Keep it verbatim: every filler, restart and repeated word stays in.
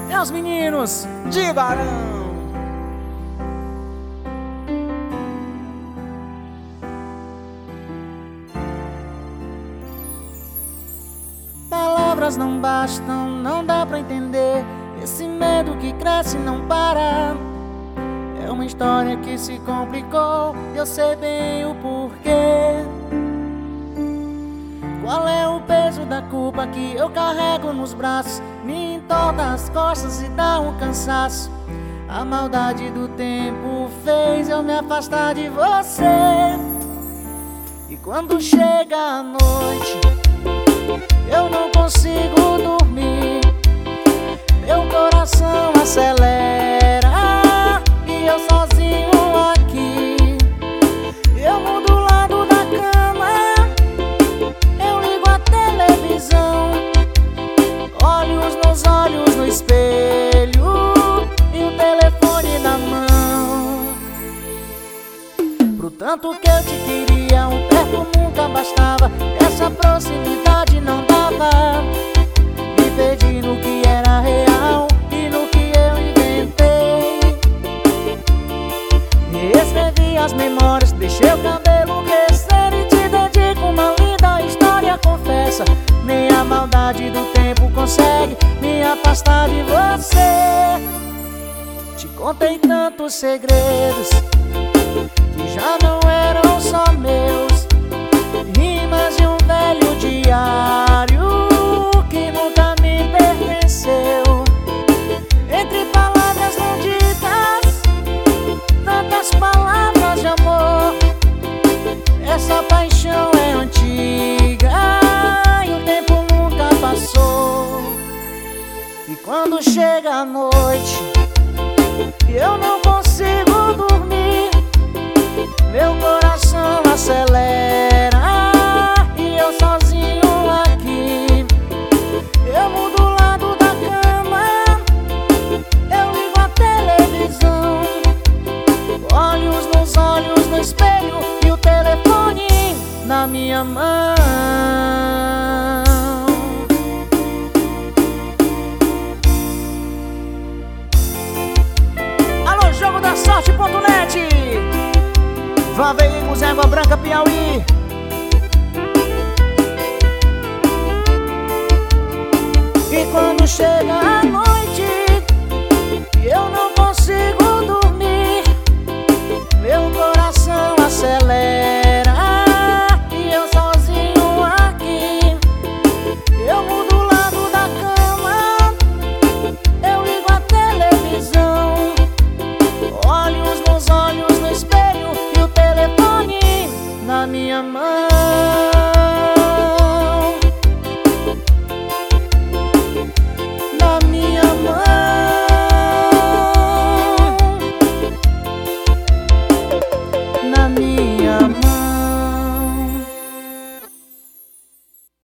É os meninos de Barão. Palavras não bastam, não dá pra entender. Esse medo que cresce e não para. É uma história que se complicou e eu sei bem o porquê. Qual é o peso da culpa que eu carrego nos braços? Me entorta as costas e dá um cansaço. A maldade do tempo fez eu me afastar de você. E quando chega a noite, eu não consigo dormir. Meu coração acelera e eu sozinho aqui. Eu mudo o lado da cama, eu ligo a televisão, olhos nos olhos no espelho e o telefone na mão. Pro tanto que eu te queria, um perto nunca bastava. Essa proximidade não dava. Me perdi no que era real e no que eu inventei. Reescrevi as memórias, deixei o cabelo crescer e te dedico uma linda história, confessa. Nem a maldade do tempo consegue me afastar de você. Te contei tantos segredos que já não eram só meus, rimas de um velho diário que nunca me pertenceu. Entre palavras não ditas, tantas palavras de amor. Essa paixão é antiga e o tempo nunca passou. E quando chega a noite, eu não consigo dormir. Meu coração acelera e eu sozinho aqui. Eu mudo o lado da cama, eu ligo a televisão, olhos nos olhos no espelho e o telefone na minha mão. Alô, jogo da sorte ponto net, Van Veículos, Água Branca, Piauí. E quando chega a noite,